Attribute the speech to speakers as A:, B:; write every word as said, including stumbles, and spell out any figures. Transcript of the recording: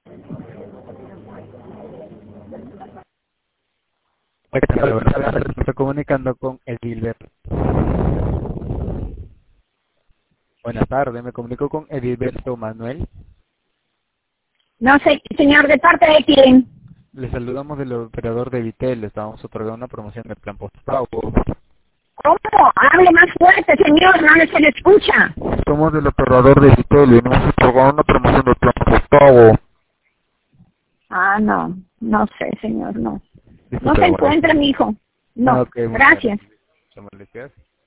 A: Me estoy comunicando con Edilberto. Buenas tardes, me comunico con Edilberto Manuel.
B: No sé, señor, ¿de parte de quién?
A: Le saludamos del operador de Vitel, le estábamos otorgando una promoción del plan postpago.
B: ¿Cómo? Hable más fuerte, señor, no le se le escucha.
A: Somos del operador de Vitel y nos hemos otorgado una promoción del plan postpago.
B: Ah, no, no sé, señor, no. No
A: Disculpe,
B: se
A: bueno.
B: encuentra, mi hijo.
A: Ah,
B: No,
A: ok, muchas
B: gracias.
A: gracias. Muchas molestias.